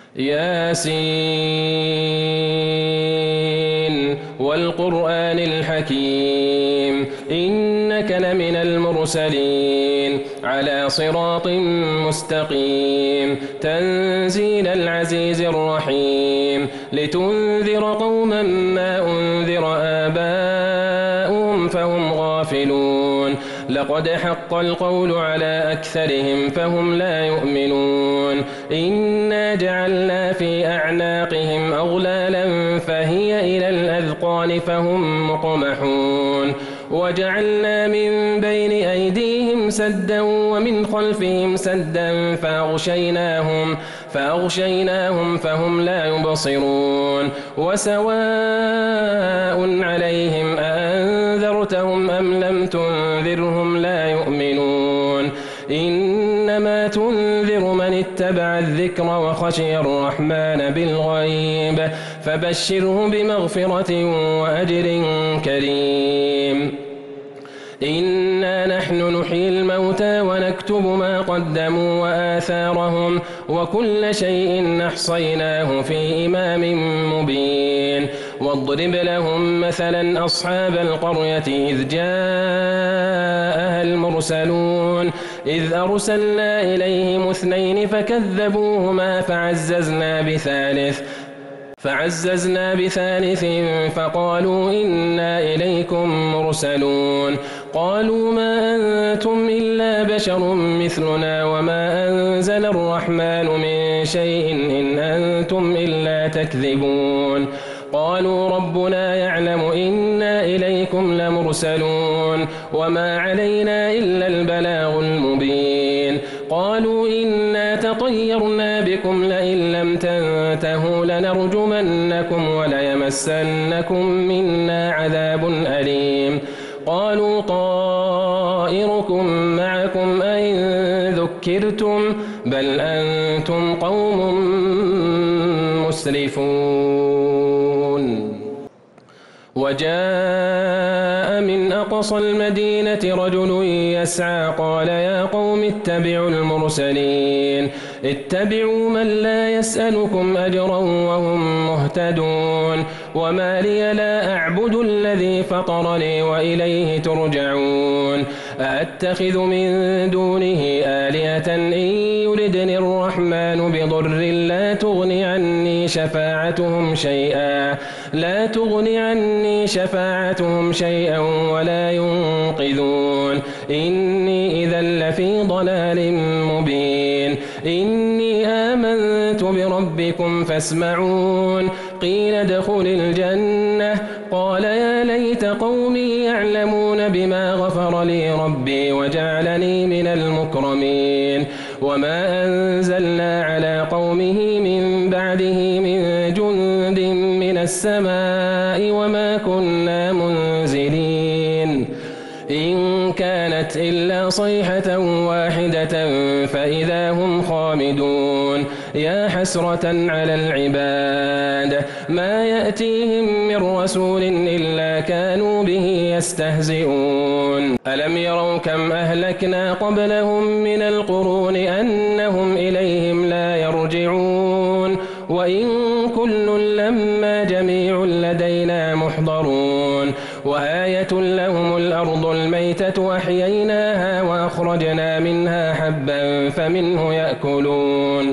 ياسين والقرآن الحكيم إنك لمن المرسلين على صراط مستقيم تنزيل العزيز الرحيم لتنذر قوما ما أنذر آباؤهم فهم غافلون لقد حق القول على أكثرهم فهم لا يؤمنون إنا جعلنا في أعناقهم أغلالا فهي إلى الأذقان فهم مقمحون وجعلنا من بين أيديهم سدا ومن خلفهم سدا فأغشيناهم فهم لا يبصرون وسواء عليهم أأنذرتهم أم لم تنذرهم لا يؤمنون إنما تنذر من اتبع الذكر وخشي الرحمن بالغيب فبشره بمغفرة وأجر كريم إنا نحن نحيي الموتى ونكتب ما قدموا وآثارهم وكل شيء نحصيناه في إمام مبين واضرب لهم مثلا أصحاب القرية إذ جاءها المرسلون إذ أرسلنا إليهم 2 فكذبوهما فعززنا بثالث فقالوا إنا إليكم مرسلون قالوا ما أنتم إلا بشر مثلنا وما أنزل الرحمن من شيء إن أنتم إلا تكذبون قالوا ربنا يعلم إنا إليكم لمرسلون وما علينا إلا البلاغ المبين قالوا إنا تطيرنا بكم لئن لم تنتهوا لنرجمنكم وليمسنكم منا عذاب أليم قالوا طائركم معكم أئن ذكرتم بل أنتم قوم مسرفون وجاء من أقصى المدينة رجل يسعى قال يا قوم اتبعوا المرسلين اتبعوا من لا يسألكم أجرا وهم مهتدون وما لي لا أعبد الذي فطرني وإليه ترجعون أأتخذ من دونه آلهة إن يردني الرحمن بضر لا تغني عني شفاعتهم شيئا ولا ينقذون إني إذا لفي ضلال مبين إني آمنت بربكم فاسمعون قيل ادخل الجنة قال يا ليت قومي يعلمون بما غفر لي ربي وجعلني من المكرمين وما أنزلنا على قومه من بعده من جند من السماء وما كنا منزلين إن كانت إلا صيحة واحدة فإذا هم خامدون يا حسرة على العباد ما يأتيهم من رسول إلا كانوا به يستهزئون ألم يروا كم أهلكنا قبلهم من القرون أنهم إليهم لا يرجعون وإن كل لما جميع لدينا محضرون وآية لهم الأرض الميتة أحييناها وأخرجنا منها حبا فمنه يأكلون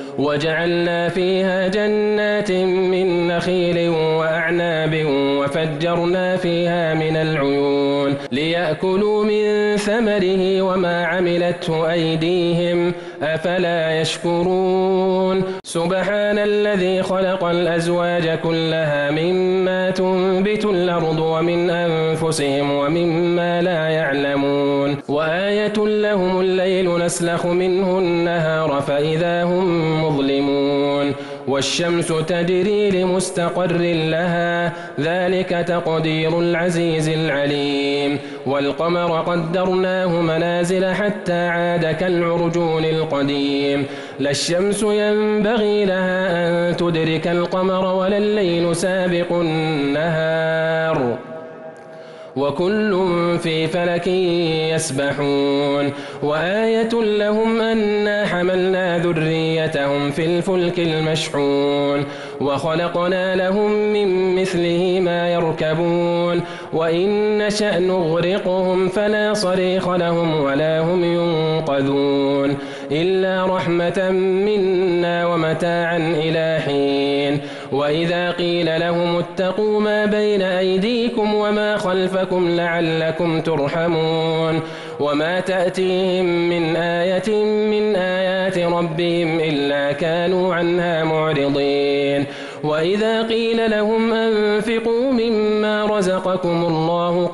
وجعلنا فيها جنات من نخيل وأعناب وفجرنا فيها من العيون ليأكلوا من ثمره وما عملته أيديهم أفلا يشكرون سبحان الذي خلق الأزواج كلها مما تنبت الأرض ومن أنفسهم ومما لا يعلمون وآية لهم الليل نسلخ منه النهار فإذا هم مظلمون والشمس تجري لمستقر لها ذلك تقدير العزيز العليم والقمر قدرناه منازل حتى عاد كالعرجون القديم لا الشمس ينبغي لها أن تدرك القمر ولا الليل سابق النهار وكل في فلك يسبحون وآية لهم أنا حملنا ذريتهم في الفلك المشحون وخلقنا لهم من مثله ما يركبون وإن نشأ نغرقهم فلا صريخ لهم ولا هم ينقذون إلا رحمة منا ومتاعا إلى حين وإذا قيل لهم اتقوا ما بين أيديكم وما خلفكم لعلكم ترحمون وما تأتيهم من آية من آيات ربهم إلا كانوا عنها معرضين وإذا قيل لهم أنفقوا مما رزقكم الله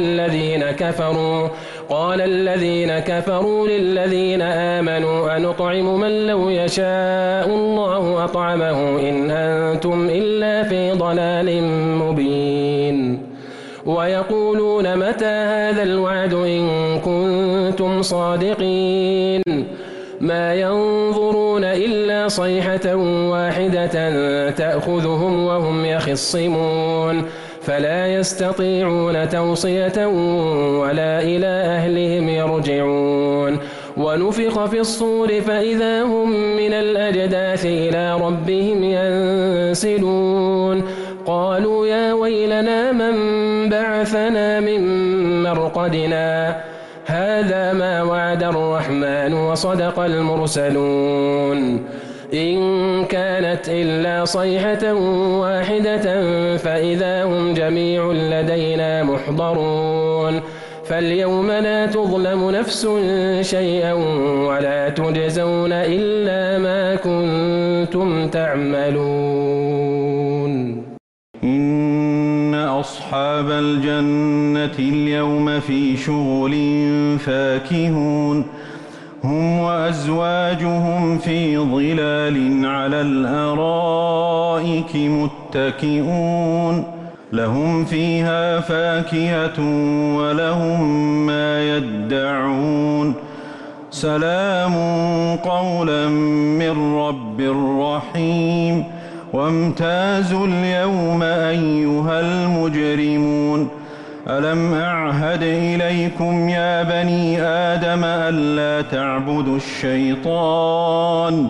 قال الذين كفروا للذين آمنوا أنطعم من لو يشاء الله أطعمه إن أنتم إلا في ضلال مبين ويقولون متى هذا الوعد إن كنتم صادقين ما ينظرون إلا صيحة واحدة تأخذهم وهم يخصمون فلا يستطيعون توصية ولا إلى أهلهم يرجعون ونفخ في الصور فإذا هم من الأجداث إلى ربهم ينسلون قالوا يا ويلنا من بعثنا من مرقدنا هذا ما وعد الرحمن وصدق المرسلون إن كانت إلا صيحة واحدة فإذا هم جميع لدينا محضرون فاليوم لا تظلم نفس شيئا ولا تجزون إلا ما كنتم تعملون إن أصحاب الجنة اليوم في شغل فاكهون هم وأزواجهم في ظلال على الأرائك متكئون لهم فيها فاكهة ولهم ما يدعون سلام قولا من رب رحيم وامتازوا اليوم أيها المجرمون ألم أعهد إليكم يا بني آدم ألا تعبدوا الشيطان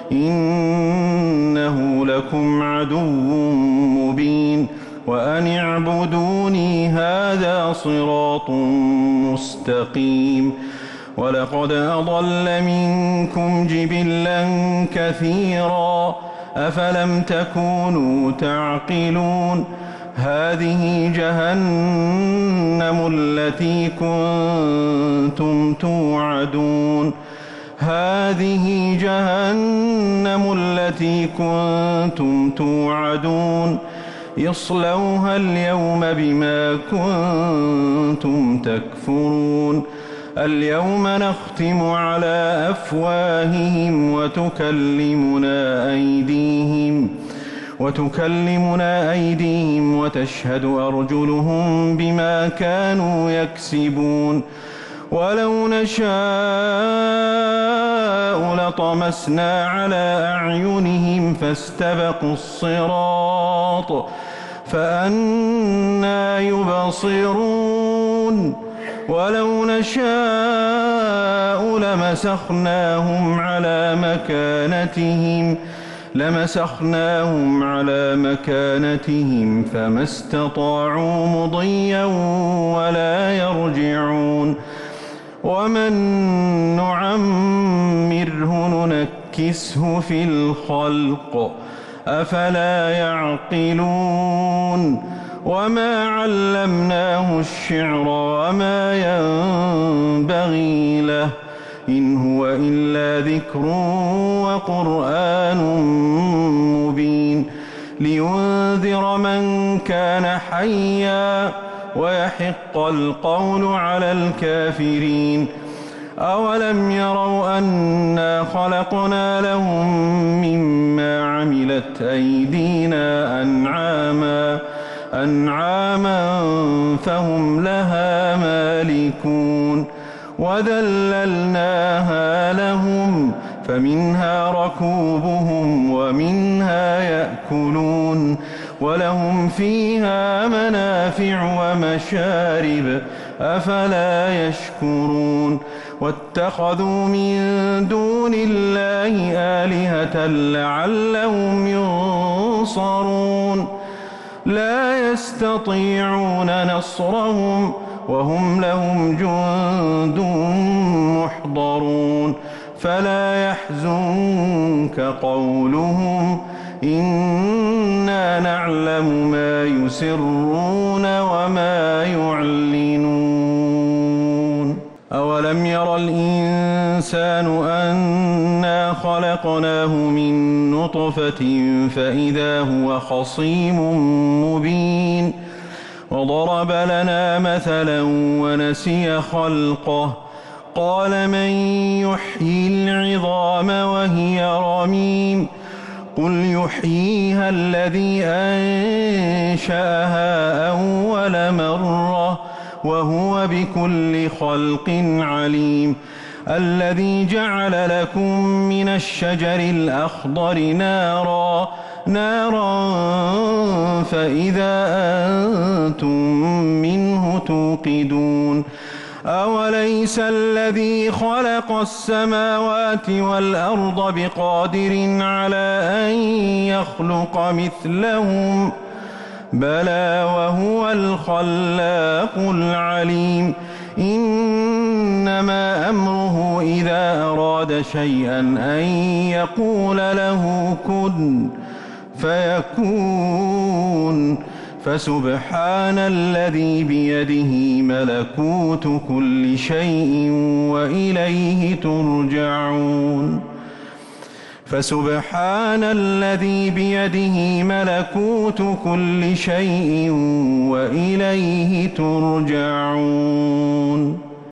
إنه لكم عدو مبين وأن اعبدوني هذا صراط مستقيم ولقد أضل منكم جبلا كثيرا أفلم تكونوا تعقلون هذه جهنم التي كنتم توعدون هذه جهنم التي كنتم توعدون اصلوها اليوم بما كنتم تكفرون اليوم نختم على أفواههم وتكلمنا أيديهم وتشهد أرجلهم بما كانوا يكسبون ولو نشاء لطمسنا على أعينهم فاستبقوا الصراط فأنى يبصرون ولو نشاء لمسخناهم على مكانتهم فما استطاعوا مضيا ولا يرجعون ومن نعمره ننكسه في الخلق أفلا يعقلون وما علمناه الشعر وما ينبغي له إن هو إلا ذكر وقرآن مبين لينذر من كان حيا ويحق القول على الكافرين أولم يروا أنا خلقنا لهم مما عملت أيدينا أنعاما فهم لها مالكون وذللناها لهم فمنها ركوبهم ومنها يأكلون ولهم فيها منافع ومشارب أفلا يشكرون واتخذوا من دون الله آلهة لعلهم ينصرون لا يستطيعون نصرهم وهم لهم جند محضرون فلا يحزنك قولهم إنا نعلم ما يسرون وما يعلنون أولم ير الإنسان أنا خلقناه من نطفة فإذا هو خصيم مبين وضرب لنا مثلا ونسي خلقه قال من يحيي العظام وهي رميم قل يحييها الذي أنشأها أول مرة وهو بكل خلق عليم الذي جعل لكم من الشجر الأخضر نارا فإذا أنتم منه توقدون أوليس الذي خلق السماوات والأرض بقادر على أن يخلق مثلهم بلى وهو الخلاق العليم إنما أمره إذا أراد شيئا أن يقول له كن فيكون فسبحان الذي بيده ملكوت كل شيء وإليه ترجعون فسبحان الذي بيده ملكوت كل شيء وإليه ترجعون